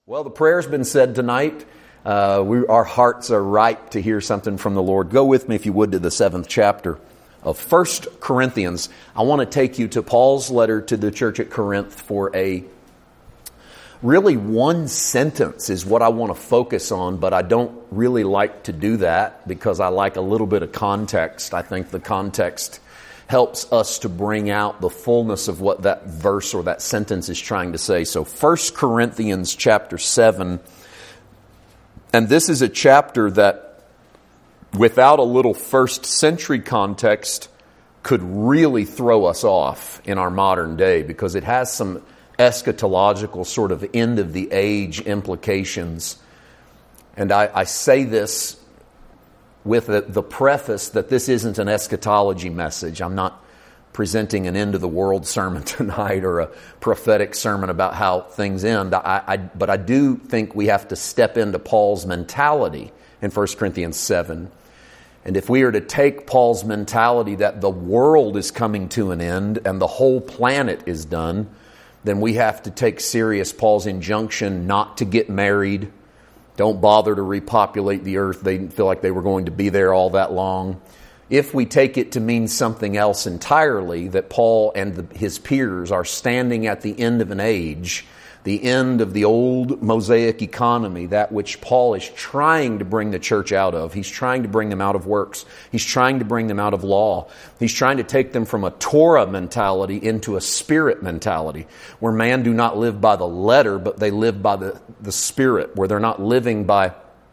Well, the prayer's been said tonight. Our hearts are ripe to hear something from the Lord. Go with me, if you would, to the 7th chapter of 1 Corinthians. I want to take you to Paul's letter to the church at Corinth for really one sentence is what I want to focus on, but I don't really like to do that because I like a little bit of context. I think the context helps us to bring out the fullness of what that verse or that sentence is trying to say. So 1 Corinthians chapter 7, and this is a chapter that without a little first century context could really throw us off in our modern day because it has some eschatological sort of end of the age implications. And I say this with the preface that this isn't an eschatology message. I'm not presenting an end of the world sermon tonight or a prophetic sermon about how things end. But I do think we have to step into Paul's mentality in 1 Corinthians 7. And if we are to take Paul's mentality that the world is coming to an end and the whole planet is done, then we have to take serious Paul's injunction not to get married. Don't bother to repopulate the earth. They didn't feel like they were going to be there all that long. If we take it to mean something else entirely, that Paul and his peers are standing at the end of an age, the end of the old Mosaic economy, that which Paul is trying to bring the church out of. He's trying to bring them out of works. He's trying to bring them out of law. He's trying to take them from a Torah mentality into a spirit mentality, where man do not live by the letter, but they live by the spirit, where they're not living by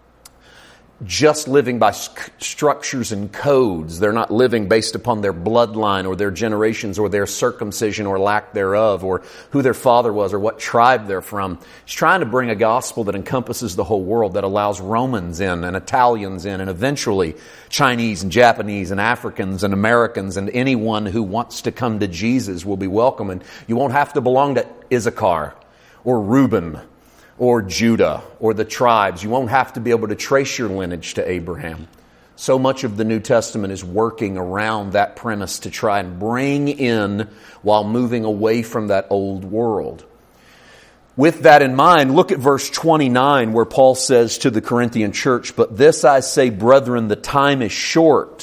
structures and codes. They're not living based upon their bloodline or their generations or their circumcision or lack thereof or who their father was or what tribe they're from. He's trying to bring a gospel that encompasses the whole world, that allows Romans in and Italians in and eventually Chinese and Japanese and Africans and Americans, and anyone who wants to come to Jesus will be welcome. And you won't have to belong to Issachar or Reuben or Judah, or the tribes. You won't have to be able to trace your lineage to Abraham. So much of the New Testament is working around that premise to try and bring in while moving away from that old world. With that in mind, look at verse 29 where Paul says to the Corinthian church, "But this I say, brethren, the time is short,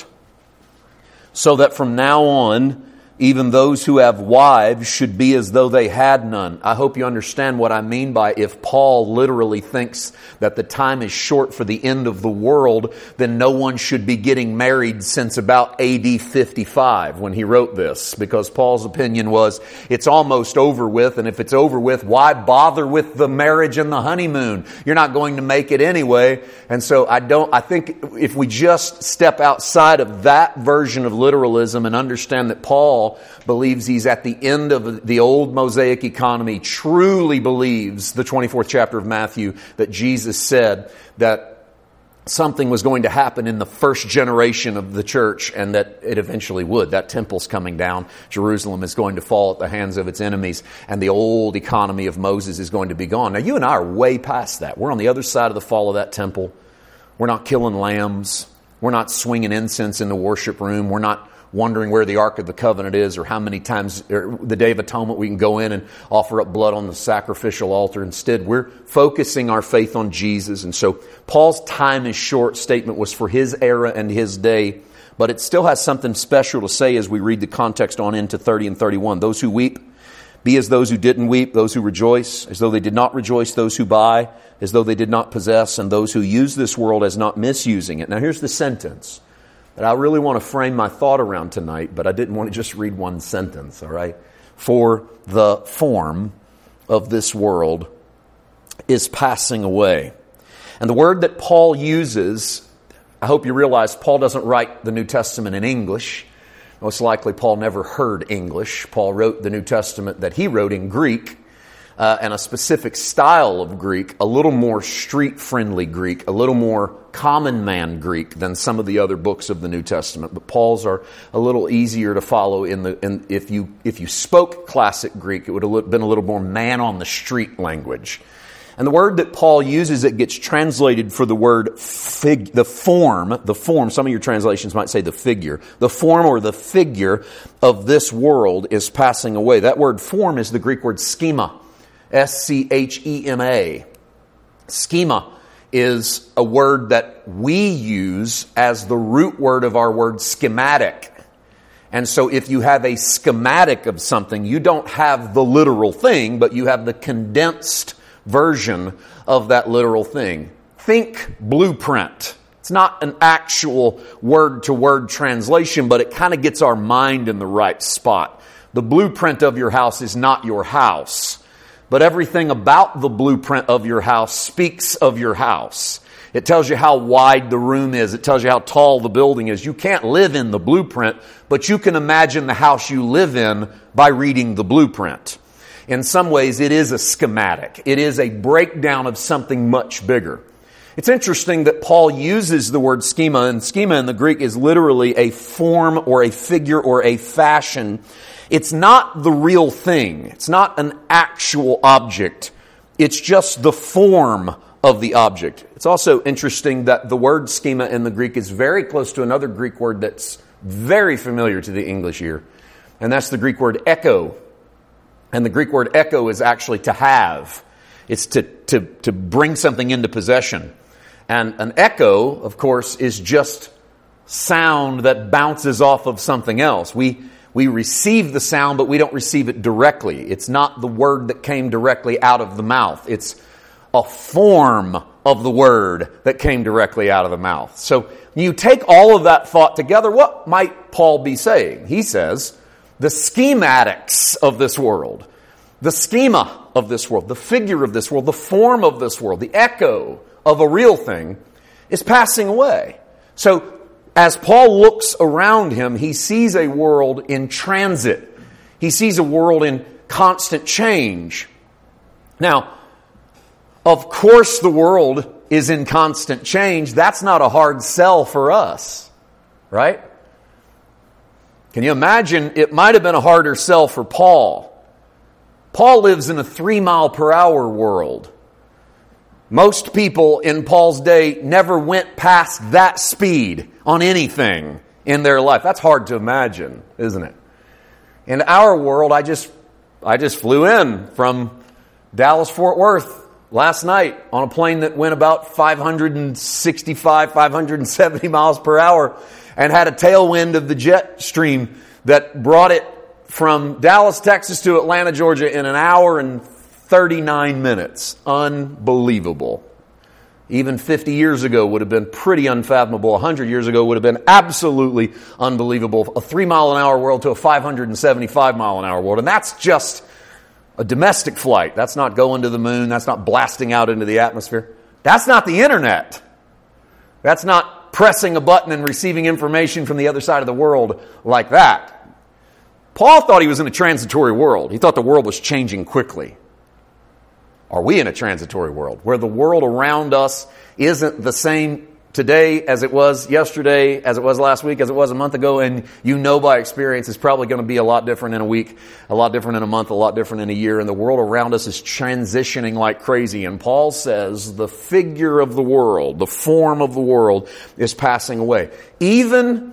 so that from now on, even those who have wives should be as though they had none." I hope you understand what I mean by if Paul literally thinks that the time is short for the end of the world, then no one should be getting married since about AD 55 when he wrote this. Because Paul's opinion was it's almost over with, and if it's over with, why bother with the marriage and the honeymoon? You're not going to make it anyway. And so I think if we just step outside of that version of literalism and understand that Paul believes he's at the end of the old Mosaic economy, truly believes the 24th chapter of Matthew that Jesus said that something was going to happen in the first generation of the church and that it eventually would. That temple's coming down. Jerusalem is going to fall at the hands of its enemies, and the old economy of Moses is going to be gone. Now, you and I are way past that. We're on the other side of the fall of that temple. We're not killing lambs. We're not swinging incense in the worship room. We're not wondering where the Ark of the Covenant is or how many times, or the Day of Atonement, we can go in and offer up blood on the sacrificial altar. Instead, we're focusing our faith on Jesus. And so Paul's time is short statement was for his era and his day, but it still has something special to say as we read the context on into 30 and 31. Those who weep, be as those who didn't weep, those who rejoice, as though they did not rejoice, those who buy, as though they did not possess, and those who use this world as not misusing it. Now here's the sentence that I really want to frame my thought around tonight, but I didn't want to just read one sentence, all right? For the form of this world is passing away. And the word that Paul uses, I hope you realize Paul doesn't write the New Testament in English. Most likely Paul never heard English. Paul wrote the New Testament that he wrote in Greek, and a specific style of Greek, a little more street-friendly Greek, a little more common man Greek than some of the other books of the New Testament. But Paul's are a little easier to follow. If you spoke classic Greek, it would have been a little more man-on-the-street language. And the word that Paul uses, it gets translated for the word the form, some of your translations might say the figure. The form or the figure of this world is passing away. That word form is the Greek word schema. S-C-H-E-M-A. Schema is a word that we use as the root word of our word schematic. And so if you have a schematic of something, you don't have the literal thing, but you have the condensed version of that literal thing. Think blueprint. It's not an actual word-to-word translation, but it kind of gets our mind in the right spot. The blueprint of your house is not your house, but everything about the blueprint of your house speaks of your house. It tells you how wide the room is. It tells you how tall the building is. You can't live in the blueprint, but you can imagine the house you live in by reading the blueprint. In some ways, it is a schematic. It is a breakdown of something much bigger. It's interesting that Paul uses the word schema, and schema in the Greek is literally a form or a figure or a fashion. It's not the real thing. It's not an actual object. It's just the form of the object. It's also interesting that the word schema in the Greek is very close to another Greek word that's very familiar to the English ear, and that's the Greek word echo. And the Greek word echo is actually to have. It's to bring something into possession. And an echo, of course, is just sound that bounces off of something else. We receive the sound, but we don't receive it directly. It's not the word that came directly out of the mouth. It's a form of the word that came directly out of the mouth. So you take all of that thought together, what might Paul be saying? He says, the schematics of this world, the schema of this world, the figure of this world, the form of this world, the echo of a real thing is passing away. So as Paul looks around him, he sees a world in transit. He sees a world in constant change. Now, of course the world is in constant change. That's not a hard sell for us, right? Can you imagine? It might have been a harder sell for Paul. Paul lives in a 3-mile-per-hour world. Most people in Paul's day never went past that speed on anything in their life. That's hard to imagine, isn't it? In our world, I just flew in from Dallas-Fort Worth last night on a plane that went about 565, 570 miles per hour and had a tailwind of the jet stream that brought it from Dallas, Texas to Atlanta, Georgia in an hour and 39 minutes. Unbelievable. Even 50 years ago would have been pretty unfathomable. 100 years ago would have been absolutely unbelievable. A 3-mile-an-hour world to a 575-mile-an-hour world. And that's just a domestic flight. That's not going to the moon. That's not blasting out into the atmosphere. That's not the internet. That's not pressing a button and receiving information from the other side of the world like that. Paul thought he was in a transitory world. He thought the world was changing quickly. Are we in a transitory world where the world around us isn't the same today as it was yesterday, as it was last week, as it was a month ago, and you know by experience it's probably going to be a lot different in a week, a lot different in a month, a lot different in a year, and the world around us is transitioning like crazy. And Paul says the figure of the world, the form of the world is passing away. Even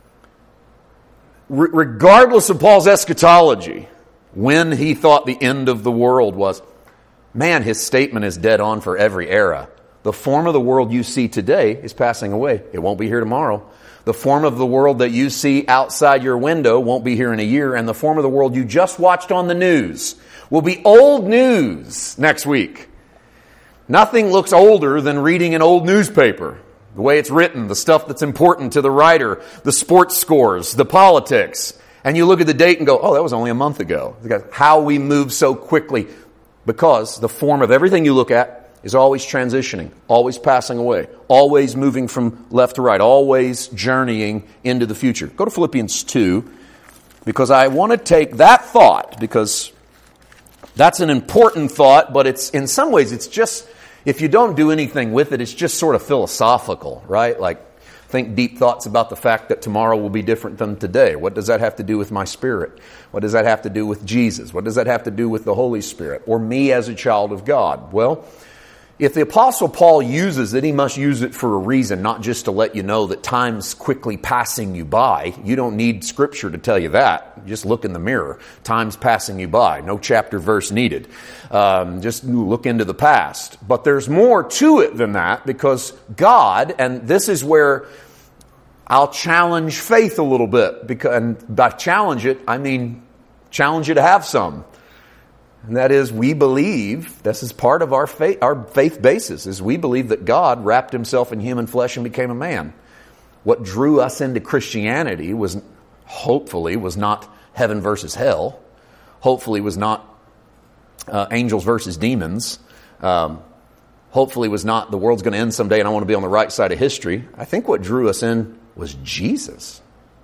regardless of Paul's eschatology, when he thought the end of the world was, man, his statement is dead on for every era. The form of the world you see today is passing away. It won't be here tomorrow. The form of the world that you see outside your window won't be here in a year. And the form of the world you just watched on the news will be old news next week. Nothing looks older than reading an old newspaper. The way it's written, the stuff that's important to the writer, the sports scores, the politics. And you look at the date and go, oh, that was only a month ago. How we move so quickly. Because the form of everything you look at is always transitioning, always passing away, always moving from left to right, always journeying into the future. Go to Philippians 2, because I want to take that thought, because that's an important thought, but it's in some ways it's just, if you don't do anything with it, it's just sort of philosophical, right? Like, think deep thoughts about the fact that tomorrow will be different than today. What does that have to do with my spirit? What does that have to do with Jesus? What does that have to do with the Holy Spirit? Or me as a child of God? Well, If the Apostle Paul uses it, he must use it for a reason, not just to let you know that time's quickly passing you by. You don't need Scripture to tell you that. Just look in the mirror. Time's passing you by. No chapter verse needed. Just look into the past. But there's more to it than that, because God, and this is where I'll challenge faith a little bit. And by challenge it, I mean challenge you to have some. And that is, we believe, this is part of our faith basis, is we believe that God wrapped himself in human flesh and became a man. What drew us into Christianity hopefully was not heaven versus hell. Hopefully was not angels versus demons. Hopefully was not the world's going to end someday and I want to be on the right side of history. I think what drew us in was Jesus.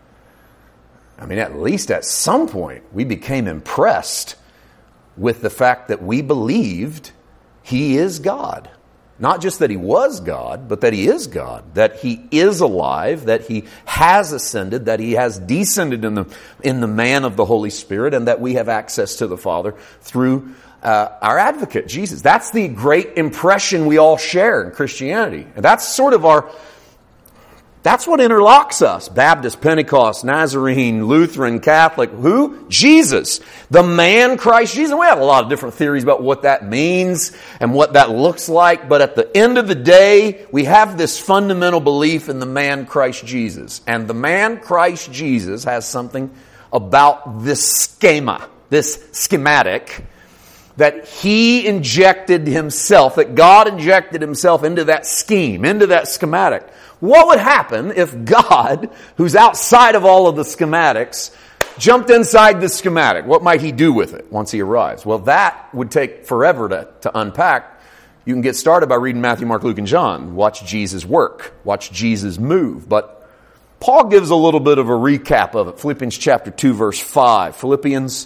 I mean, at least at some point, we became impressed with the fact that we believed he is God. Not just that he was God, but that he is God. That he is alive, that he has ascended, that he has descended in the man of the Holy Spirit, and that we have access to the Father through our advocate, Jesus. That's the great impression we all share in Christianity. And that's sort of that's what interlocks us. Baptist, Pentecost, Nazarene, Lutheran, Catholic. Who? Jesus. The man Christ Jesus. We have a lot of different theories about what that means and what that looks like. But at the end of the day, we have this fundamental belief in the man Christ Jesus. And the man Christ Jesus has something about this schema, this schematic, that he injected himself, that God injected himself into that scheme, into that schematic. What would happen if God, who's outside of all of the schematics, jumped inside the schematic? What might he do with it once he arrives? Well, that would take forever to unpack. You can get started by reading Matthew, Mark, Luke, and John. Watch Jesus work. Watch Jesus move. But Paul gives a little bit of a recap of it. Philippians chapter 2, verse 5. Philippians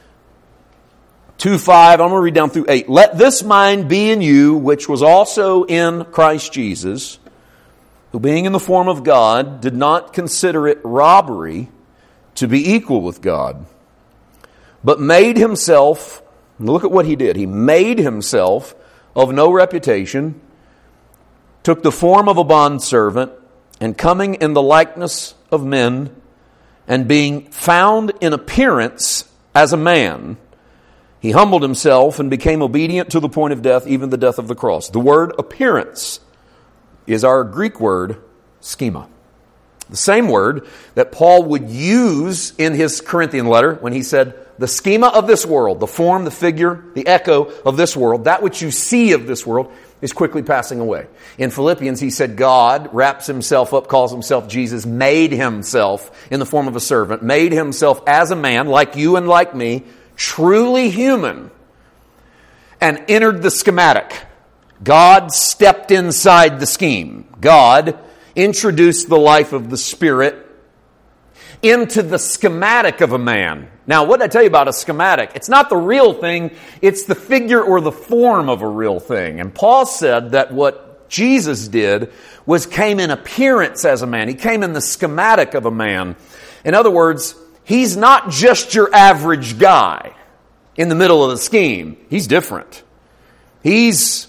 2:5, I'm going to read down through 8. Let this mind be in you, which was also in Christ Jesus, who being in the form of God, did not consider it robbery to be equal with God, but made himself, look at what he did, he made himself of no reputation, took the form of a bondservant, and coming in the likeness of men, and being found in appearance as a man, he humbled himself and became obedient to the point of death, even the death of the cross. The word appearance is our Greek word schema. The same word that Paul would use in his Corinthian letter when he said, the schema of this world, the form, the figure, the echo of this world, that which you see of this world is quickly passing away. In Philippians, he said, God wraps himself up, calls himself Jesus, made himself in the form of a servant, made himself as a man, like you and like me, truly human, and entered the schematic. God stepped inside the scheme. God introduced the life of the Spirit into the schematic of a man. Now, what did I tell you about a schematic? It's not the real thing, it's the figure or the form of a real thing. And Paul said that what Jesus did was came in appearance as a man. He came in the schematic of a man. In other words, he's not just your average guy in the middle of the scheme. He's different. He's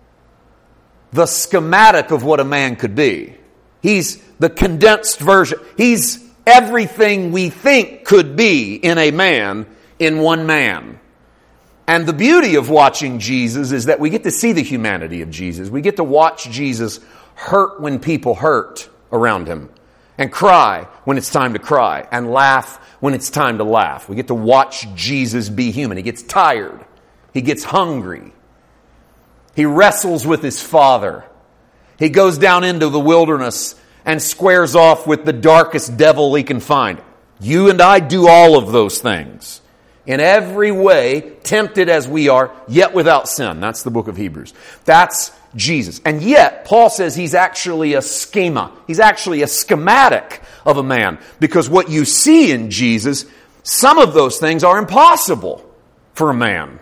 the schematic of what a man could be. He's the condensed version. He's everything we think could be in a man in one man. And the beauty of watching Jesus is that we get to see the humanity of Jesus. We get to watch Jesus hurt when people hurt around him, and cry when it's time to cry, and laugh when it's time to laugh. We get to watch Jesus be human. He gets tired. He gets hungry. He wrestles with his Father. He goes down into the wilderness and squares off with the darkest devil he can find. You and I do all of those things. In every way, tempted as we are, yet without sin. That's the book of Hebrews. That's Jesus. And yet, Paul says he's actually a schema. He's actually a schematic of a man. Because what you see in Jesus, some of those things are impossible for a man.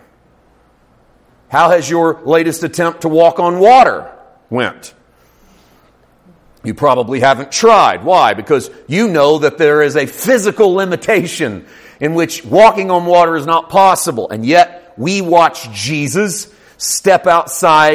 How has your latest attempt to walk on water went? You probably haven't tried. Why? Because you know that there is a physical limitation in which walking on water is not possible. And yet, we watch Jesus step outside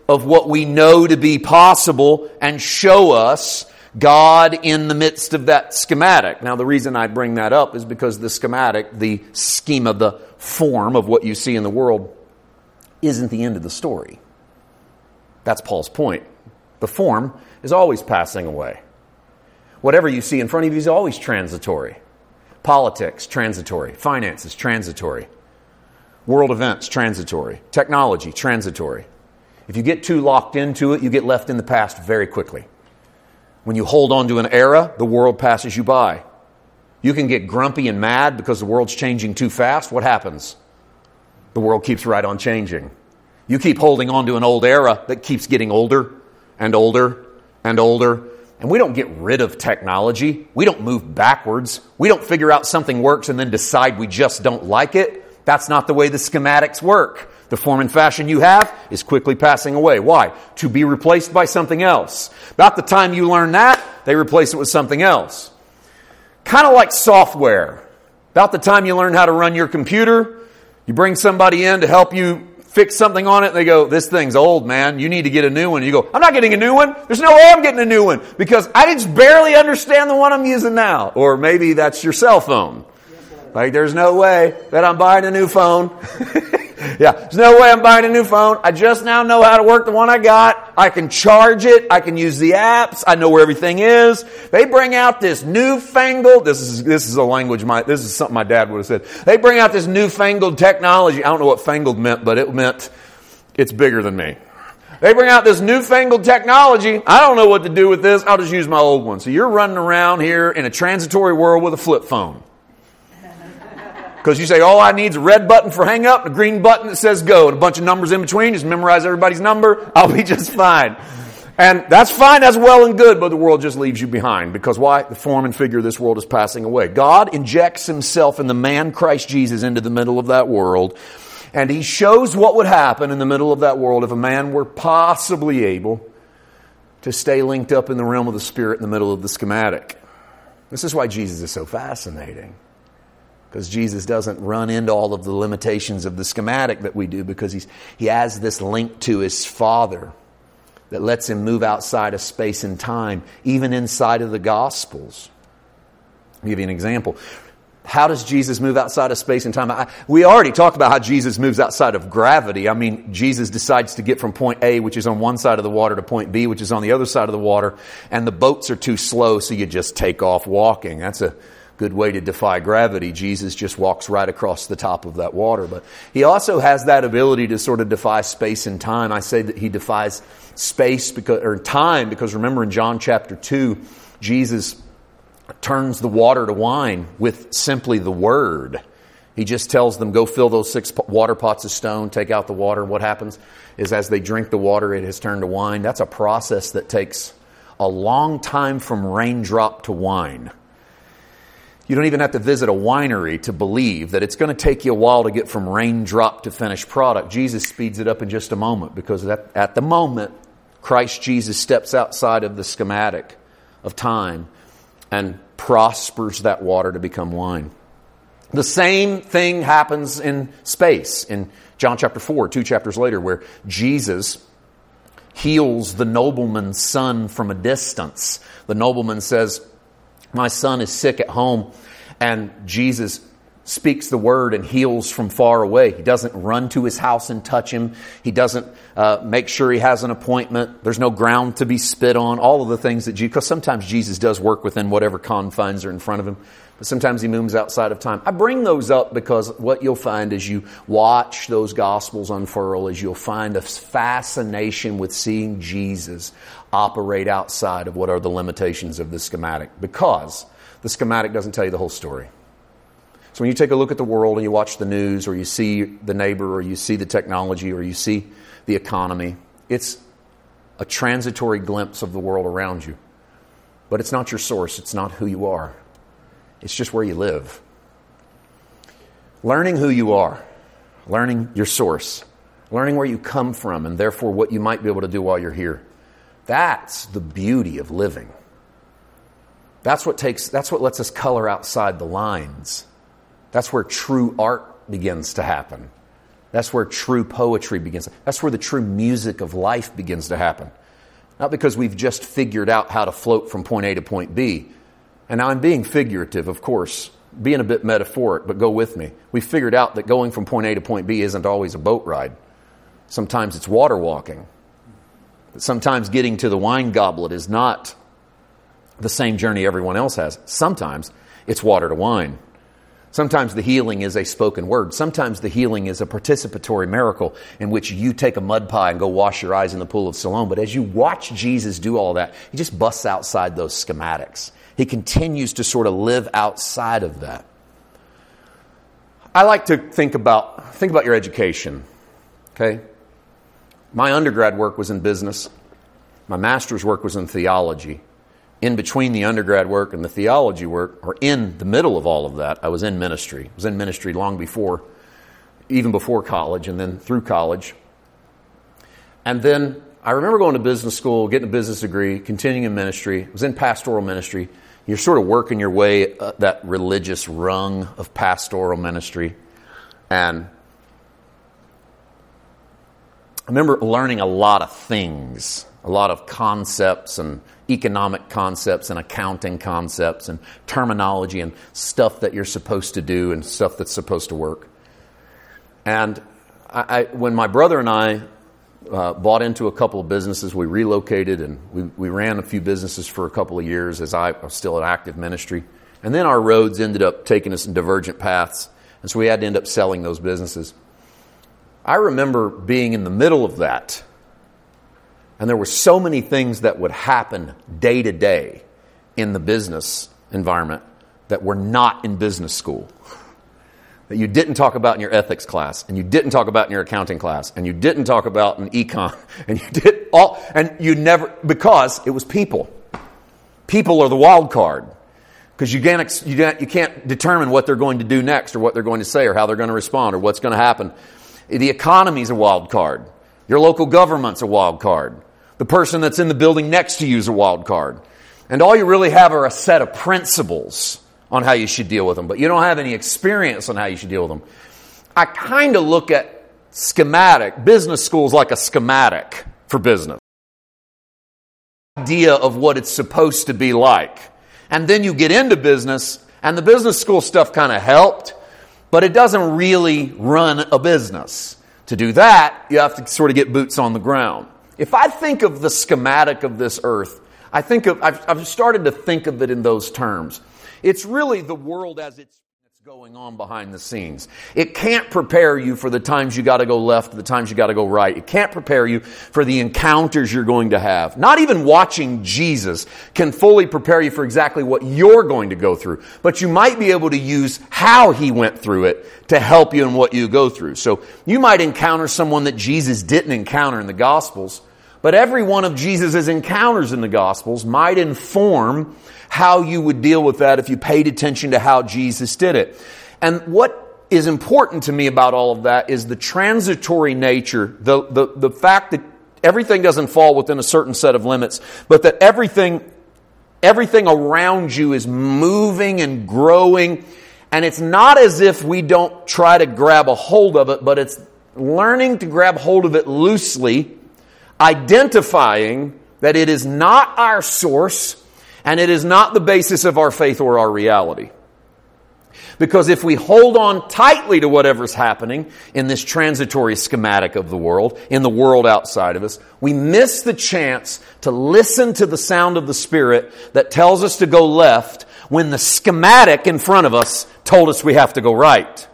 of what we know to be possible and show us God in the midst of that schematic. Now, the reason I bring that up is because the schematic, the schema, the form of what you see in the world, isn't the end of the story. That's Paul's point. The form is always passing away. Whatever you see in front of you is always transitory. Politics, transitory. Finances, transitory. World events, transitory. Technology, transitory. If you get too locked into it, you get left in the past very quickly. When you hold on to an era, the world passes you by. You can get grumpy and mad because the world's changing too fast. What happens? The world keeps right on changing. You keep holding on to an old era that keeps getting older and older and older. And we don't get rid of technology. We don't move backwards. We don't figure out something works and then decide we just don't like it. That's not the way the schematics work. The form and fashion you have is quickly passing away. Why? To be replaced by something else. About the time you learn that, they replace it with something else. Kind of like software. About the time you learn how to run your computer, you bring somebody in to help you fix something on it, and they go, this thing's old, man. You need to get a new one. And you go, I'm not getting a new one. There's no way I'm getting a new one because I just barely understand the one I'm using now. Or maybe that's your cell phone. Like, there's no way that I'm buying a new phone. Yeah, there's no way I'm buying a new phone. I just now know how to work the one I got. I can charge it. I can use the apps. I know where everything is. They bring out this newfangled, this is a language, this is something my dad would have said. They bring out this newfangled technology. I don't know what fangled meant, but it meant it's bigger than me. They bring out this newfangled technology. I don't know what to do with this. I'll just use my old one. So you're running around here in a transitory world with a flip phone. Because you say, all I need is a red button for hang up, a green button that says go, and a bunch of numbers in between. Just memorize everybody's number. I'll be just fine. And that's fine. That's well and good. But the world just leaves you behind. Because why? The form and figure of this world is passing away. God injects himself in the man Christ Jesus into the middle of that world. And he shows what would happen in the middle of that world if a man were possibly able to stay linked up in the realm of the Spirit in the middle of the schematic. This is why Jesus is so fascinating. Because Jesus doesn't run into all of the limitations of the schematic that we do, because he has this link to his Father that lets him move outside of space and time, even inside of the Gospels. I'll give you an example. How does Jesus move outside of space and time? We already talked about how Jesus moves outside of gravity. I mean, Jesus decides to get from point A, which is on one side of the water, to point B, which is on the other side of the water, and the boats are too slow, so you just take off walking. That's a good way to defy gravity. Jesus just walks right across the top of that water. But he also has that ability to sort of defy space and time. I say that he defies space or time because remember in John chapter 2, Jesus turns the water to wine with simply the word. He just tells them, go fill those 6 water pots of stone, take out the water. What happens is as they drink the water, it has turned to wine. That's a process that takes a long time from raindrop to wine. You don't even have to visit a winery to believe that it's going to take you a while to get from raindrop to finished product. Jesus speeds it up in just a moment because at the moment, Christ Jesus steps outside of the schematic of time and prospers that water to become wine. The same thing happens in space in John chapter 4, 2 chapters later, where Jesus heals the nobleman's son from a distance. The nobleman says, my son is sick at home, and Jesus speaks the word and heals from far away. He doesn't run to his house and touch him. He doesn't make sure he has an appointment. There's no ground to be spit on. All of the things that because sometimes Jesus does work within whatever confines are in front of him, but sometimes he moves outside of time. I bring those up because what you'll find as you watch those Gospels unfurl is you'll find a fascination with seeing Jesus operate outside of what are the limitations of the schematic, because the schematic doesn't tell you the whole story. So when you take a look at the world and you watch the news, or you see the neighbor, or you see the technology, or you see the economy, it's a transitory glimpse of the world around you. But it's not your source. It's not who you are. It's just where you live. Learning who you are, learning your source, learning where you come from, and therefore what you might be able to do while you're here. That's the beauty of living. That's what lets us color outside the lines. That's where true art begins to happen. That's where true poetry begins. That's where the true music of life begins to happen. Not because we've just figured out how to float from point A to point B. And now I'm being figurative, of course, being a bit metaphoric, but go with me. We've figured out that going from point A to point B isn't always a boat ride. Sometimes it's water walking. Sometimes getting to the wine goblet is not the same journey everyone else has. Sometimes it's water to wine. Sometimes the healing is a spoken word. Sometimes the healing is a participatory miracle in which you take a mud pie and go wash your eyes in the pool of Siloam. But as you watch Jesus do all that, he just busts outside those schematics. He continues to sort of live outside of that. I like to think about your education. Okay? My undergrad work was in business. My master's work was in theology. In between the undergrad work and the theology work, or in the middle of all of that, I was in ministry. I was in ministry long before, even before college, and then through college. And then I remember going to business school, getting a business degree, continuing in ministry. I was in pastoral ministry. You're sort of working your way that religious rung of pastoral ministry. And I remember learning a lot of things, a lot of concepts and economic concepts and accounting concepts and terminology and stuff that you're supposed to do and stuff that's supposed to work. And when my brother and I bought into a couple of businesses, we relocated and we ran a few businesses for a couple of years as I was still in active ministry. And then our roads ended up taking us in divergent paths. And so we had to end up selling those businesses. I remember being in the middle of that. And there were so many things that would happen day to day in the business environment that were not in business school. That you didn't talk about in your ethics class, and you didn't talk about in your accounting class, and you didn't talk about in econ, and you did all, and you never, because it was people. People are the wild card. Because you can't determine what they're going to do next, or what they're going to say, or how they're going to respond, or what's going to happen. The economy's a wild card. Your local government's a wild card. The person that's in the building next to you is a wild card. And all you really have are a set of principles on how you should deal with them. But you don't have any experience on how you should deal with them. I kind of look at business schools like a schematic for business. Idea of what it's supposed to be like. And then you get into business, and the business school stuff kind of helped, but it doesn't really run a business. To do that, you have to sort of get boots on the ground. If I think of the schematic of this earth, I've started to think of it in those terms. It's really the world as it's going on behind the scenes. It can't prepare you for the times you got to go left, the times you got to go right. It can't prepare you for the encounters you're going to have. Not even watching Jesus can fully prepare you for exactly what you're going to go through. But you might be able to use how he went through it to help you in what you go through. So you might encounter someone that Jesus didn't encounter in the Gospels. But every one of Jesus' encounters in the Gospels might inform how you would deal with that if you paid attention to how Jesus did it. And what is important to me about all of that is the transitory nature, the fact that everything doesn't fall within a certain set of limits, but that everything around you is moving and growing. And it's not as if we don't try to grab a hold of it, but it's learning to grab hold of it loosely, identifying that it is not our source and it is not the basis of our faith or our reality. Because if we hold on tightly to whatever's happening in this transitory schematic of the world, in the world outside of us, we miss the chance to listen to the sound of the Spirit that tells us to go left when the schematic in front of us told us we have to go right.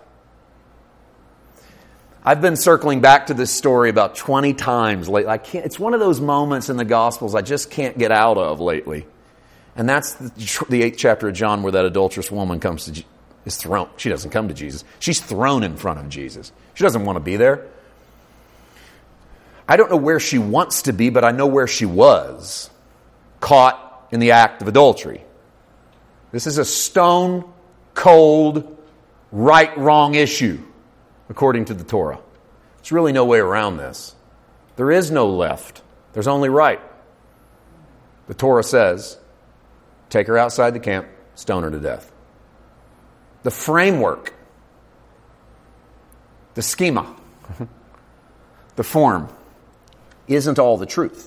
I've been circling back to this story about 20 times lately. It's one of those moments in the Gospels I just can't get out of lately. And that's the 8th chapter of John where that adulterous woman is thrown. She doesn't come to Jesus. She's thrown in front of Jesus. She doesn't want to be there. I don't know where she wants to be, but I know where she was. Caught in the act of adultery. This is a stone cold, right-wrong issue, according to the Torah. There's really no way around this. There is no left. There's only right. The Torah says, take her outside the camp, stone her to death. The framework, the schema, The form isn't all the truth.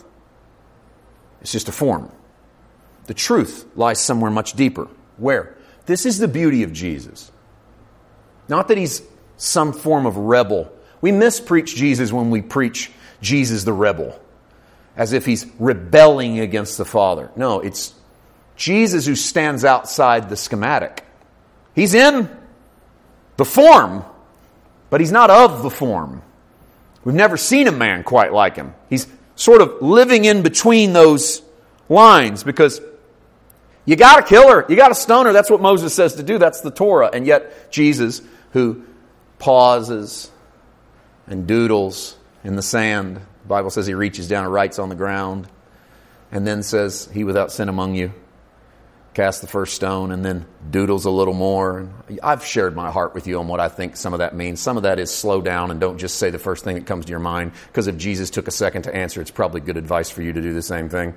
It's just a form. The truth lies somewhere much deeper. Where? This is the beauty of Jesus. Not that he's some form of rebel. We mispreach Jesus when we preach Jesus the rebel, as if he's rebelling against the Father. No, it's Jesus who stands outside the schematic. He's in the form, but he's not of the form. We've never seen a man quite like him. He's sort of living in between those lines, because you got to kill her, you got to stone her. That's what Moses says to do. That's the Torah. And yet Jesus, who pauses and doodles in the sand, the Bible says he reaches down and writes on the ground, and then says, "He without sin among you, cast the first stone," and then doodles a little more. I've shared my heart with you on what I think some of that means. Some of that is slow down and don't just say the first thing that comes to your mind, because if Jesus took a second to answer, it's probably good advice for you to do the same thing.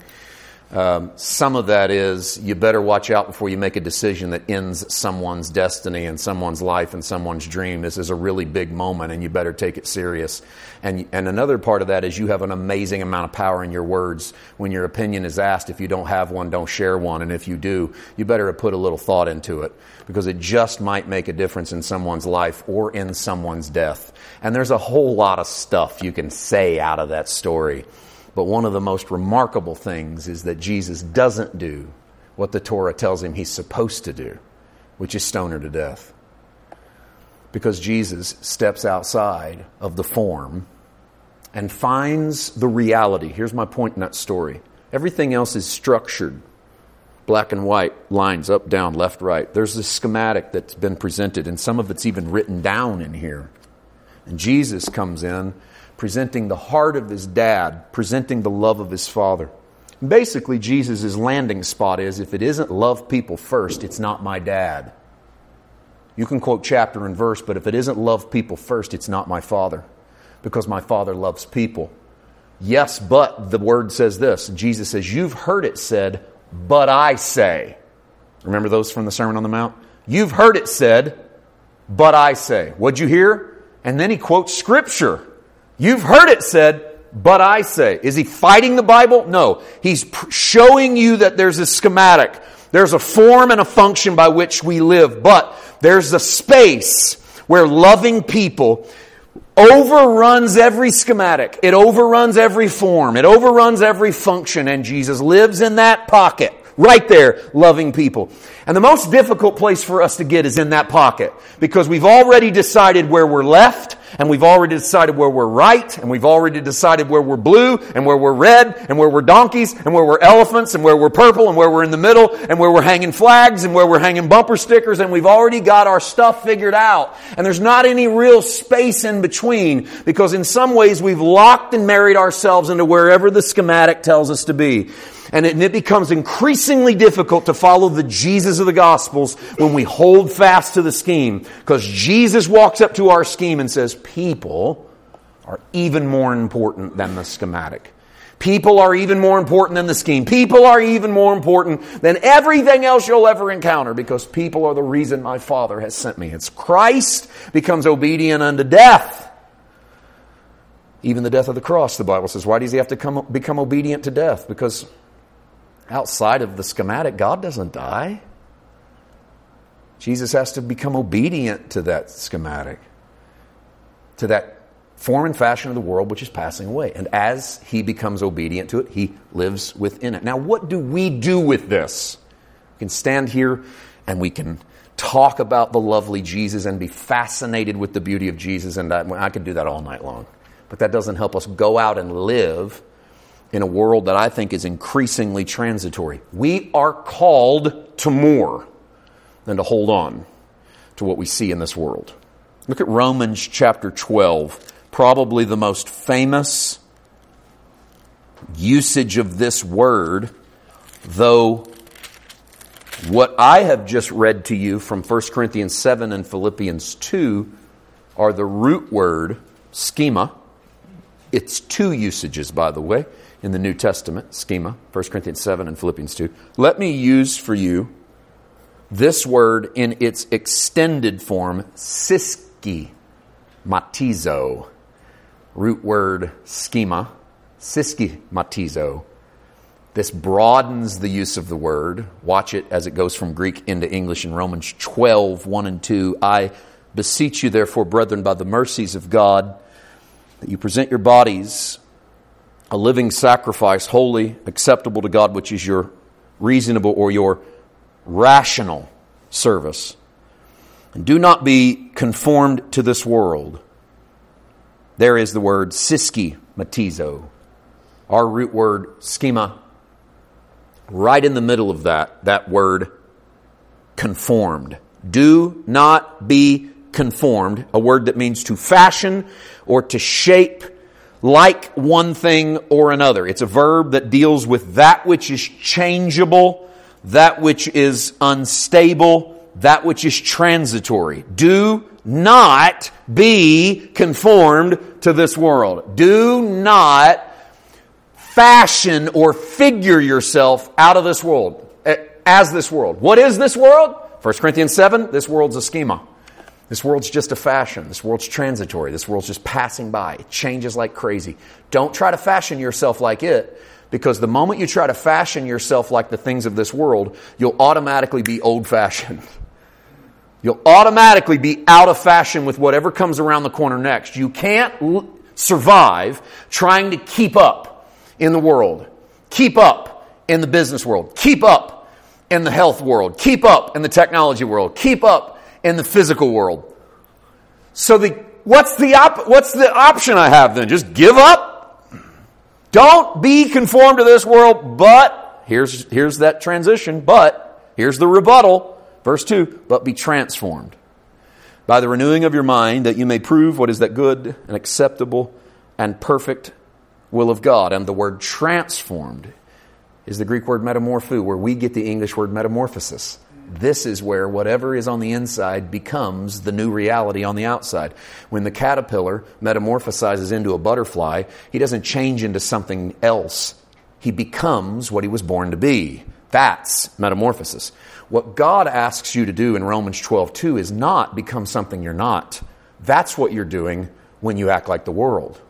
Some of that is, you better watch out before you make a decision that ends someone's destiny and someone's life and someone's dream. This is a really big moment, and you better take it serious. And another part of that is, you have an amazing amount of power in your words. When your opinion is asked, if you don't have one, don't share one. And if you do, you better put a little thought into it, because it just might make a difference in someone's life or in someone's death. And there's a whole lot of stuff you can say out of that story. But one of the most remarkable things is that Jesus doesn't do what the Torah tells him he's supposed to do, which is stone her to death. Because Jesus steps outside of the form and finds the reality. Here's my point in that story. Everything else is structured. Black and white, lines up, down, left, right. There's this schematic that's been presented, and some of it's even written down in here. And Jesus comes in, presenting the heart of his dad, presenting the love of his Father. Basically, Jesus' landing spot is, if it isn't love people first, it's not my dad. You can quote chapter and verse, but if it isn't love people first, it's not my Father, because my Father loves people. Yes, but the Word says this. Jesus says, "You've heard it said, but I say." Remember those from the Sermon on the Mount? You've heard it said, but I say. What'd you hear? And then he quotes Scripture. You've heard it said, but I say. Is he fighting the Bible? No. He's showing you that there's a schematic. There's a form and a function by which we live. But there's a space where loving people overruns every schematic. It overruns every form. It overruns every function. And Jesus lives in that pocket. Right there, loving people. And the most difficult place for us to get is in that pocket, because we've already decided where we're left, and we've already decided where we're right, and we've already decided where we're blue, and where we're red, and where we're donkeys, and where we're elephants, and where we're purple, and where we're in the middle, and where we're hanging flags, and where we're hanging bumper stickers, and we've already got our stuff figured out. And there's not any real space in between, because in some ways we've locked and married ourselves into wherever the schematic tells us to be. And it becomes increasingly difficult to follow the Jesus of the Gospels when we hold fast to the scheme. Because Jesus walks up to our scheme and says, people are even more important than the schematic. People are even more important than the scheme. People are even more important than everything else you'll ever encounter, because people are the reason my Father has sent me. It's Christ becomes obedient unto death. Even the death of the cross, the Bible says. Why does he have to become obedient to death? Because outside of the schematic, God doesn't die. Jesus has to become obedient to that schematic, to that form and fashion of the world which is passing away. And as he becomes obedient to it, he lives within it. Now, what do we do with this? We can stand here and we can talk about the lovely Jesus and be fascinated with the beauty of Jesus, and I could do that all night long. But that doesn't help us go out and live in a world that I think is increasingly transitory. We are called to more than to hold on to what we see in this world. Look at Romans chapter 12. Probably the most famous usage of this word, though what I have just read to you from 1 Corinthians 7 and Philippians 2 are the root word, schema. It's two usages, by the way, in the New Testament, schema, 1 Corinthians 7 and Philippians 2. Let me use for you this word in its extended form, syschematizo. root word schema, syschematizo. This broadens the use of the word. Watch it as it goes from Greek into English in Romans 12, 1 and 2. I beseech you, therefore, brethren, by the mercies of God, that you present your bodies a living sacrifice, holy, acceptable to God, which is your reasonable or your rational service. And do not be conformed to this world. There is the word syschematizo. Our root word schema. Right in the middle of that word conformed. Do not be conformed, a word that means to fashion or to shape like one thing or another. It's a verb that deals with that which is changeable, that which is unstable, that which is transitory. Do not be conformed to this world. Do not fashion or figure yourself out of this world, as this world. What is this world? 1 Corinthians 7, this world's a schema. This world's just a fashion. This world's transitory. This world's just passing by. It changes like crazy. Don't try to fashion yourself like it, because the moment you try to fashion yourself like the things of this world, you'll automatically be old-fashioned. You'll automatically be out of fashion with whatever comes around the corner next. You can't survive trying to keep up in the world. Keep up in the business world. Keep up in the health world. Keep up in the technology world. Keep up in the physical world. So what's the option I have then? Just give up? Don't be conformed to this world, but here's that transition, but here's the rebuttal. Verse 2, but be transformed by the renewing of your mind, that you may prove what is that good and acceptable and perfect will of God. And the word transformed is the Greek word metamorpho, where we get the English word metamorphosis. This is where whatever is on the inside becomes the new reality on the outside. When the caterpillar metamorphosizes into a butterfly, he doesn't change into something else. He becomes what he was born to be. That's metamorphosis. What God asks you to do in Romans 12:2 is not become something you're not. That's what you're doing when you act like the world.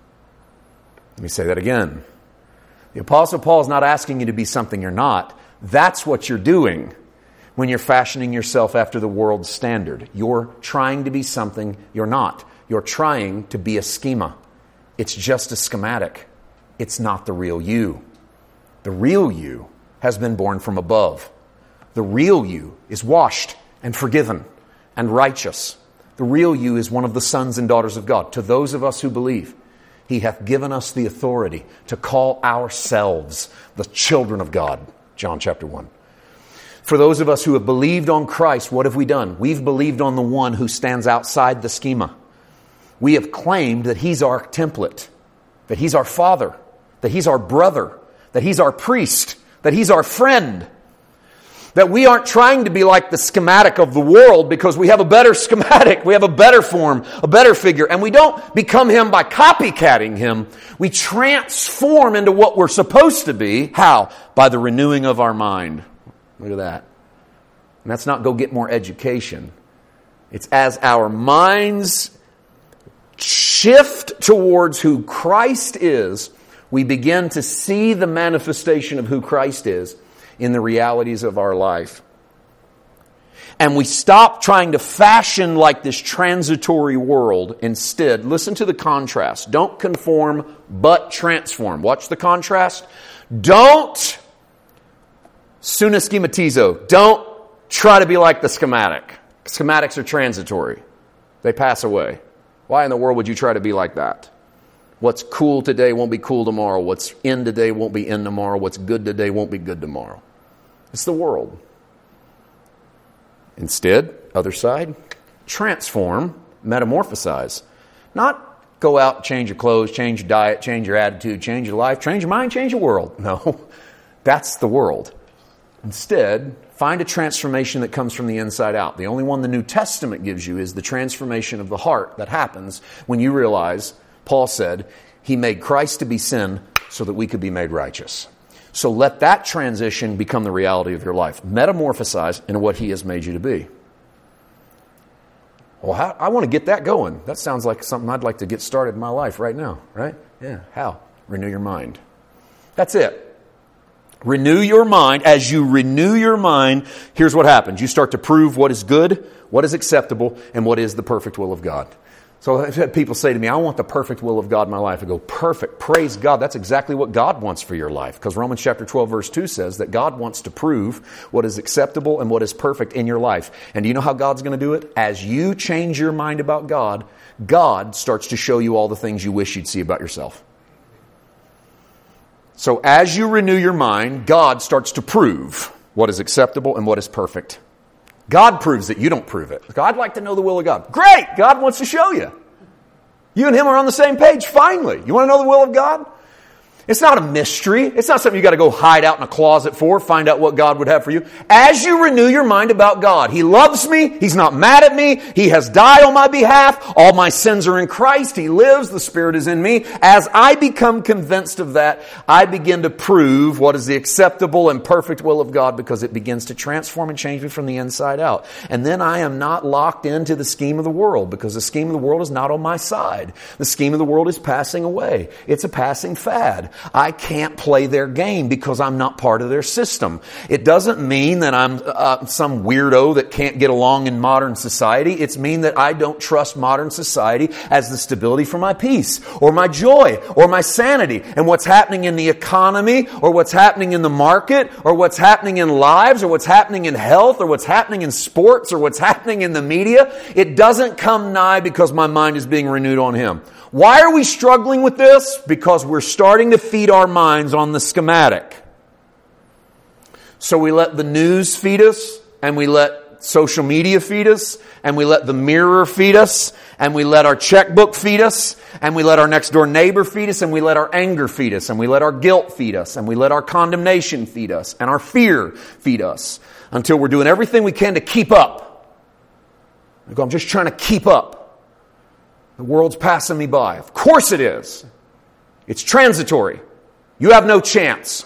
Let me say that again. The Apostle Paul is not asking you to be something you're not. That's what you're doing when you're fashioning yourself after the world's standard. You're trying to be something you're not. You're trying to be a schema. It's just a schematic. It's not the real you. The real you has been born from above. The real you is washed and forgiven and righteous. The real you is one of the sons and daughters of God. To those of us who believe, He hath given us the authority to call ourselves the children of God. John chapter 1. For those of us who have believed on Christ, what have we done? We've believed on the one who stands outside the schema. We have claimed that He's our template, that He's our Father, that He's our brother, that He's our priest, that He's our friend. That we aren't trying to be like the schematic of the world because we have a better schematic, we have a better form, a better figure, and we don't become Him by copycatting Him. We transform into what we're supposed to be. How? By the renewing of our mind. Look at that. And that's not go get more education. It's as our minds shift towards who Christ is, we begin to see the manifestation of who Christ is in the realities of our life. And we stop trying to fashion like this transitory world. Instead, listen to the contrast. Don't conform, but transform. Watch the contrast. Don't syneschematizo. Don't try to be like the schematic. Schematics are transitory. They pass away. Why in the world would you try to be like that? What's cool today won't be cool tomorrow. What's in today won't be in tomorrow. What's good today won't be good tomorrow. It's the world. Instead, other side, transform, metamorphosize. Not go out, change your clothes, change your diet, change your attitude, change your life, change your mind, change your world. No, that's the world. Instead, find a transformation that comes from the inside out. The only one the New Testament gives you is the transformation of the heart that happens when you realize, Paul said, He made Christ to be sin so that we could be made righteous. So let that transition become the reality of your life. Metamorphosize into what He has made you to be. Well, I want to get that going. That sounds like something I'd like to get started in my life right now, right? Yeah. How? Renew your mind. That's it. Renew your mind. As you renew your mind, here's what happens. You start to prove what is good, what is acceptable, and what is the perfect will of God. So I've had people say to me, I want the perfect will of God in my life. I go, perfect. Praise God. That's exactly what God wants for your life. Because Romans chapter 12 verse 2 says that God wants to prove what is acceptable and what is perfect in your life. And do you know how God's going to do it? As you change your mind about God, God starts to show you all the things you wish you'd see about yourself. So as you renew your mind, God starts to prove what is acceptable and what is perfect. God proves it. You don't prove it. I'd like to know the will of God. Great! God wants to show you. You and Him are on the same page, finally. You want to know the will of God? It's not a mystery. It's not something you got to go hide out in a closet for, find out what God would have for you. As you renew your mind about God, He loves me. He's not mad at me. He has died on my behalf. All my sins are in Christ. He lives. The Spirit is in me. As I become convinced of that, I begin to prove what is the acceptable and perfect will of God, because it begins to transform and change me from the inside out. And then I am not locked into the scheme of the world, because the scheme of the world is not on my side. The scheme of the world is passing away. It's a passing fad. I can't play their game because I'm not part of their system. It doesn't mean that I'm some weirdo that can't get along in modern society. It's mean that I don't trust modern society as the stability for my peace or my joy or my sanity. And what's happening in the economy or what's happening in the market or what's happening in lives or what's happening in health or what's happening in sports or what's happening in the media, it doesn't come nigh because my mind is being renewed on Him. Why are we struggling with this? Because we're starting to feed our minds on the schematic. So we let the news feed us, and we let social media feed us, and we let the mirror feed us, and we let our checkbook feed us, and we let our next door neighbor feed us, and we let our anger feed us, and we let our guilt feed us, and we let our condemnation feed us, and our fear feed us, until we're doing everything we can to keep up. I go, I'm just trying to keep up. The world's passing me by. Of course it is. It's transitory. You have no chance.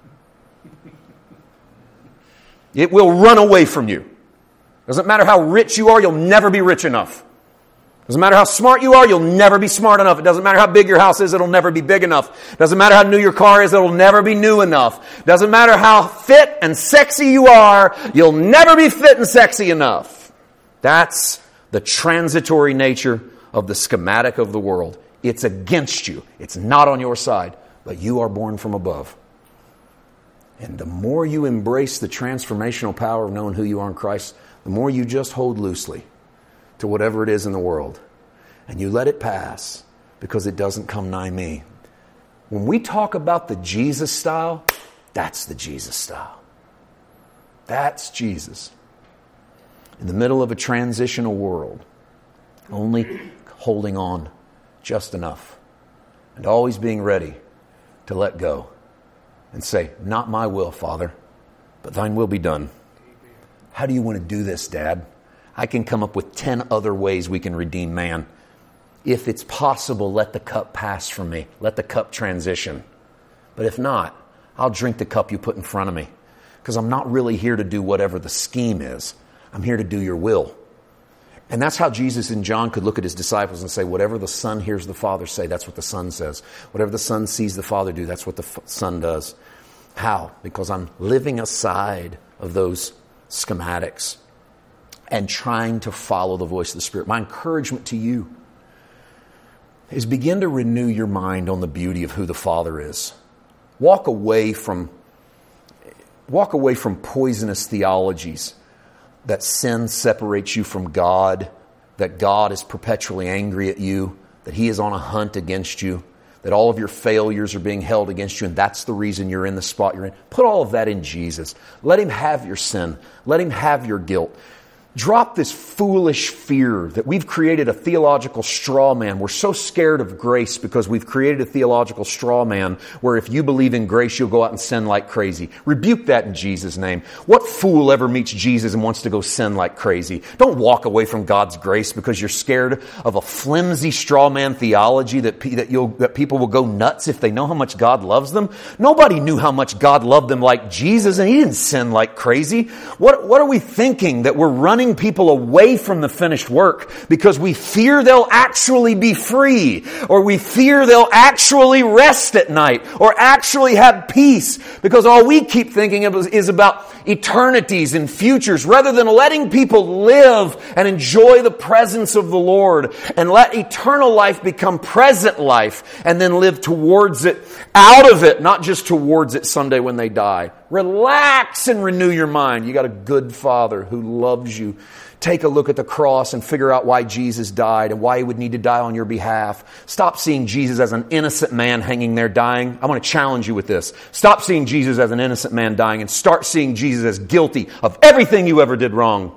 It will run away from you. Doesn't matter how rich you are, you'll never be rich enough. Doesn't matter how smart you are, you'll never be smart enough. It doesn't matter how big your house is, it'll never be big enough. Doesn't matter how new your car is, it'll never be new enough. Doesn't matter how fit and sexy you are, you'll never be fit and sexy enough. That's the transitory nature of the schematic of the world. It's against you. It's not on your side, but you are born from above. And the more you embrace the transformational power of knowing who you are in Christ, the more you just hold loosely to whatever it is in the world. And you let it pass because it doesn't come nigh me. When we talk about the Jesus style, that's the Jesus style. That's Jesus. In the middle of a transitional world, only holding on just enough and always being ready to let go and say, not my will, Father, but thine will be done. How do you want to do this, Dad? I can come up with 10 other ways we can redeem man. If it's possible, let the cup pass from me. Let the cup transition. But if not, I'll drink the cup you put in front of me, because I'm not really here to do whatever the scheme is. I'm here to do your will. And that's how Jesus and John could look at his disciples and say, whatever the Son hears the Father say, that's what the Son says. Whatever the Son sees the Father do, that's what the Son does. How? Because I'm living aside of those schematics and trying to follow the voice of the Spirit. My encouragement to you is begin to renew your mind on the beauty of who the Father is. Walk away from poisonous theologies that sin separates you from God, that God is perpetually angry at you, that He is on a hunt against you, that all of your failures are being held against you, and that's the reason you're in the spot you're in. Put all of that in Jesus. Let Him have your sin. Let Him have your guilt. Drop this foolish fear that we've created a theological straw man. We're so scared of grace because we've created a theological straw man where if you believe in grace, you'll go out and sin like crazy. Rebuke that in Jesus' name. What fool ever meets Jesus and wants to go sin like crazy? Don't walk away from God's grace because you're scared of a flimsy straw man theology that people will go nuts if they know how much God loves them. Nobody knew how much God loved them like Jesus, and He didn't sin like crazy. What are we thinking that we're running running people away from the finished work because we fear they'll actually be free, or we fear they'll actually rest at night, or actually have peace, because all we keep thinking of is about eternities and futures, rather than letting people live and enjoy the presence of the Lord and let eternal life become present life and then live towards it, out of it, not just towards it someday when they die. Relax and renew your mind. You got a good Father who loves you. Take a look at the cross and figure out why Jesus died and why He would need to die on your behalf. Stop seeing Jesus as an innocent man hanging there dying. I want to challenge you with this. Stop seeing Jesus as an innocent man dying and start seeing Jesus as guilty of everything you ever did wrong.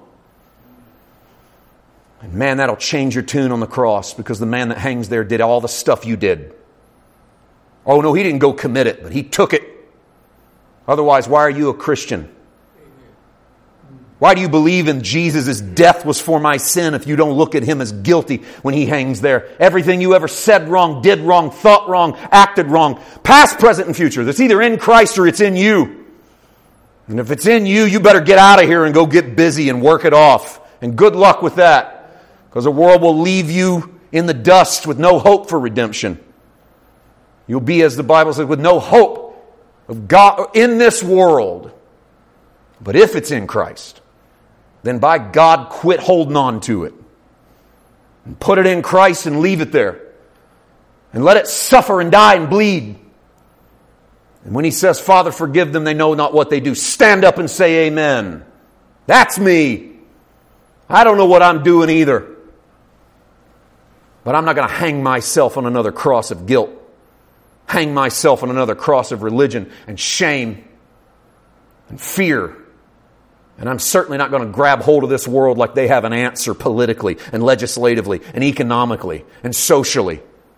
And man, that'll change your tune on the cross, because the man that hangs there did all the stuff you did. Oh no, he didn't go commit it, but he took it. Otherwise, why are you a Christian? Why do you believe in Jesus' death was for my sin if you don't look at Him as guilty when He hangs there? Everything you ever said wrong, did wrong, thought wrong, acted wrong, past, present, and future, that's either in Christ or it's in you. And if it's in you, you better get out of here and go get busy and work it off. And good luck with that, because the world will leave you in the dust with no hope for redemption. You'll be, as the Bible says, with no hope of God in this world. But if it's in Christ, then by God, quit holding on to it. And put it in Christ and leave it there. And let it suffer and die and bleed. And when He says, Father, forgive them, they know not what they do, stand up and say amen. That's me. I don't know what I'm doing either. But I'm not going to hang myself on another cross of guilt. Hang myself on another cross of religion and shame and fear. And I'm certainly not going to grab hold of this world like they have an answer politically and legislatively and economically and socially.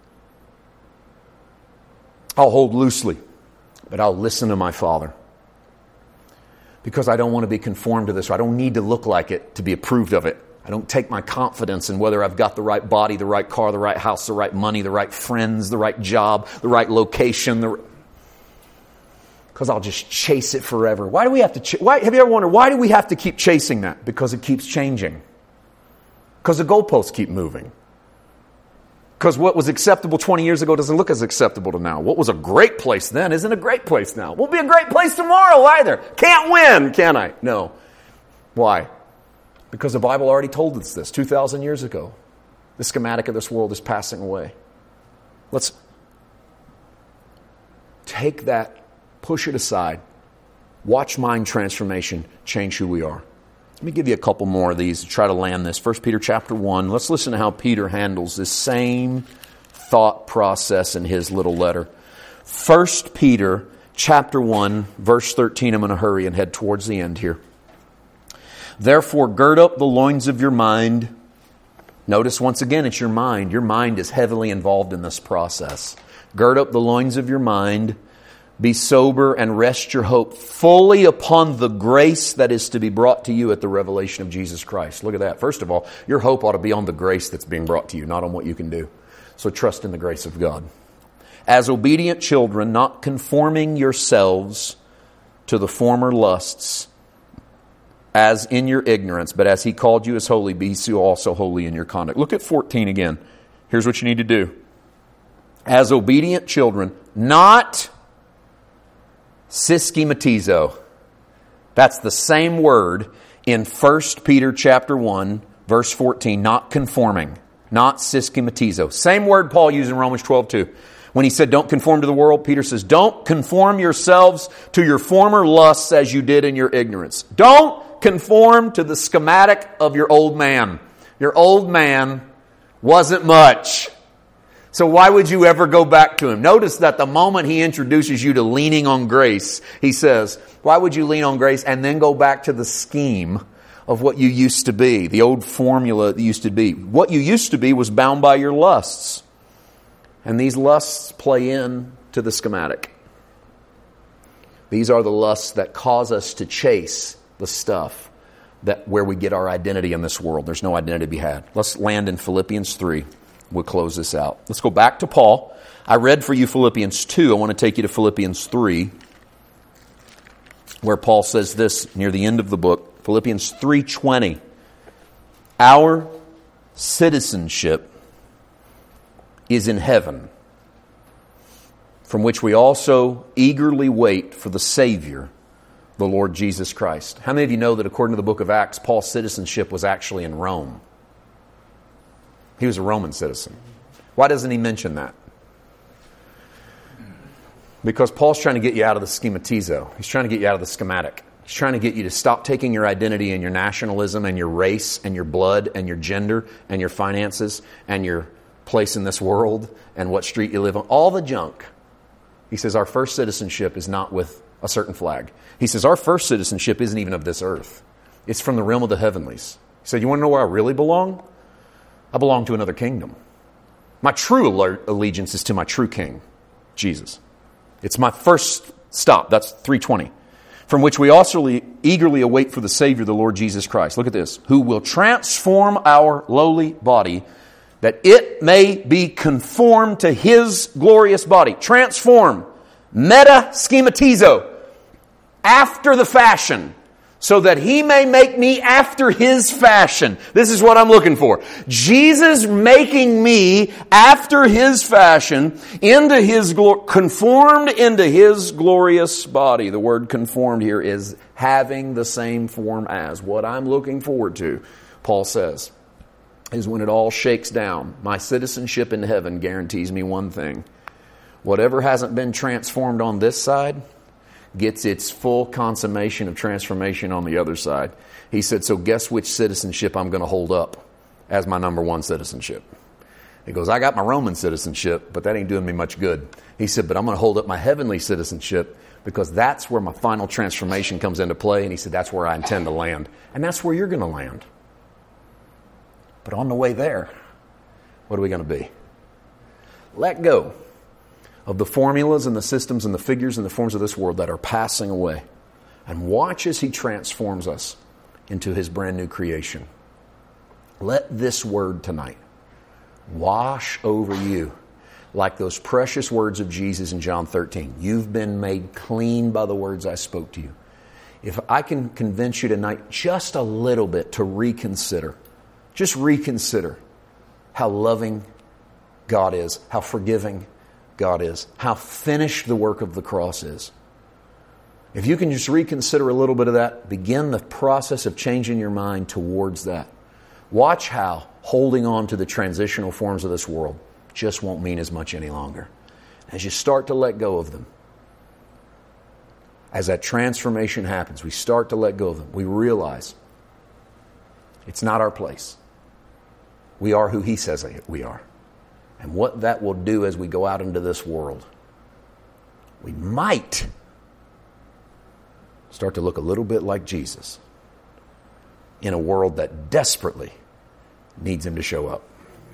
I'll hold loosely, but I'll listen to my Father. Because I don't want to be conformed to this. I don't need to look like it to be approved of it. I don't take my confidence in whether I've got the right body, the right car, the right house, the right money, the right friends, the right job, the right location. Because I'll just chase it forever. Why do we have to? Have you ever wondered, why do we have to keep chasing that? Because it keeps changing. Because the goalposts keep moving. Because what was acceptable 20 years ago doesn't look as acceptable to now. What was a great place then isn't a great place now. Won't be a great place tomorrow either. Can't win, can I? No. Why? Because the Bible already told us this 2,000 years ago. The schematic of this world is passing away. Let's take that, push it aside, watch mind transformation, change who we are. Let me give you a couple more of these to try to land this. 1 Peter chapter 1. Let's listen to how Peter handles this same thought process in his little letter. 1 Peter chapter 1, verse 13. I'm going to hurry and head towards the end here. Therefore, gird up the loins of your mind. Notice once again, it's your mind. Your mind is heavily involved in this process. Gird up the loins of your mind. Be sober and rest your hope fully upon the grace that is to be brought to you at the revelation of Jesus Christ. Look at that. First of all, your hope ought to be on the grace that's being brought to you, not on what you can do. So trust in the grace of God. As obedient children, not conforming yourselves to the former lusts, as in your ignorance, but as He called you as holy, be so also holy in your conduct. Look at 14 again. Here's what you need to do. As obedient children, not syschematizo. That's the same word in 1 Peter chapter 1, verse 14, not conforming, not syschematizo. Same word Paul used in Romans 12:2. When he said, don't conform to the world, Peter says, don't conform yourselves to your former lusts as you did in your ignorance. Don't conform to the schematic of your old man. Your old man wasn't much. So why would you ever go back to him? Notice that the moment he introduces you to leaning on grace, he says, why would you lean on grace and then go back to the scheme of what you used to be, the old formula that used to be? What you used to be was bound by your lusts. And these lusts play in to the schematic. These are the lusts that cause us to chase the stuff that where we get our identity in this world. There's no identity to be had. Let's land in Philippians 3. We'll close this out. Let's go back to Paul. I read for you Philippians 2. I want to take you to Philippians 3, where Paul says this near the end of the book. Philippians 3:20. Our citizenship is in heaven, from which we also eagerly wait for the Savior, the Lord Jesus Christ. How many of you know that according to the book of Acts, Paul's citizenship was actually in Rome? He was a Roman citizen. Why doesn't he mention that? Because Paul's trying to get you out of the schematizo. He's trying to get you out of the schematic. He's trying to get you to stop taking your identity and your nationalism and your race and your blood and your gender and your finances and your place in this world and what street you live on. All the junk. He says our first citizenship is not with a certain flag. He says our first citizenship isn't even of this earth. It's from the realm of the heavenlies. He said, you want to know where I really belong? I belong to another kingdom. My true allegiance is to my true king, Jesus. It's my first stop. That's 3:20. From which we also eagerly await for the Savior, the Lord Jesus Christ. Look at this. Who will transform our lowly body, that it may be conformed to His glorious body. Transform. Meta schematizo. After the fashion. So that He may make me after His fashion. This is what I'm looking for. Jesus making me after His fashion, into His conformed into His glorious body. The word conformed here is having the same form as. What I'm looking forward to, Paul says, is when it all shakes down. My citizenship in heaven guarantees me one thing. Whatever hasn't been transformed on this side gets its full consummation of transformation on the other side. He said, so guess which citizenship I'm going to hold up as my number one citizenship? He goes, I got my Roman citizenship, but that ain't doing me much good. He said, but I'm going to hold up my heavenly citizenship because that's where my final transformation comes into play. And he said, that's where I intend to land. And that's where you're going to land. But on the way there, what are we going to be? Let go of the formulas and the systems and the figures and the forms of this world that are passing away. And watch as He transforms us into His brand new creation. Let this word tonight wash over you like those precious words of Jesus in John 13. You've been made clean by the words I spoke to you. If I can convince you tonight just a little bit to reconsider, just reconsider how loving God is, how forgiving God is, how finished the work of the cross is. If you can just reconsider a little bit of that, begin the process of changing your mind towards that. Watch how holding on to the transitional forms of this world just won't mean as much any longer. As you start to let go of them, as that transformation happens, we start to let go of them. We realize it's not our place. We are who He says we are. And what that will do as we go out into this world, we might start to look a little bit like Jesus in a world that desperately needs Him to show up.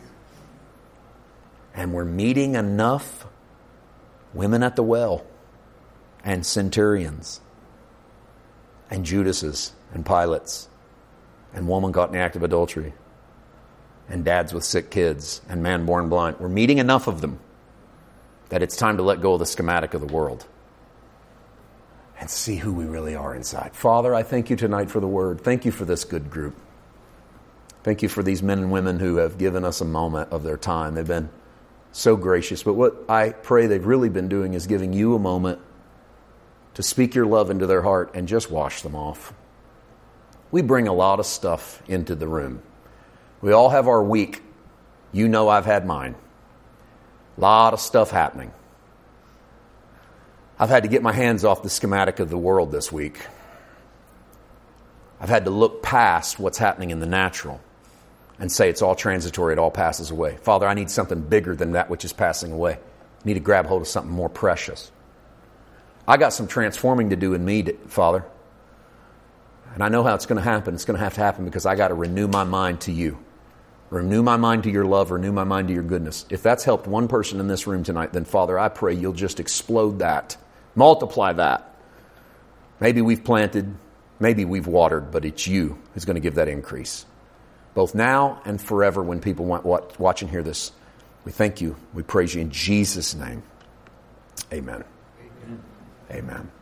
And we're meeting enough women at the well and centurions and Judases and Pilates and woman caught in the act of adultery and dads with sick kids, and man born blind. We're meeting enough of them that it's time to let go of the schematic of the world and see who we really are inside. Father, I thank You tonight for the word. Thank You for this good group. Thank You for these men and women who have given us a moment of their time. They've been so gracious. But what I pray they've really been doing is giving You a moment to speak Your love into their heart and just wash them off. We bring a lot of stuff into the room. We all have our week. You know I've had mine. A lot of stuff happening. I've had to get my hands off the schematic of the world this week. I've had to look past what's happening in the natural and say it's all transitory, it all passes away. Father, I need something bigger than that which is passing away. I need to grab hold of something more precious. I got some transforming to do in me, Father. And I know how it's going to happen. It's going to happen because I got to renew my mind to You. Renew my mind to Your love. Renew my mind to Your goodness. If that's helped one person in this room tonight, then Father, I pray You'll just explode that. Multiply that. Maybe we've planted, maybe we've watered, but it's You who's going to give that increase. Both now and forever when people watch and hear this. We thank You. We praise You in Jesus' name. Amen. Amen. Amen.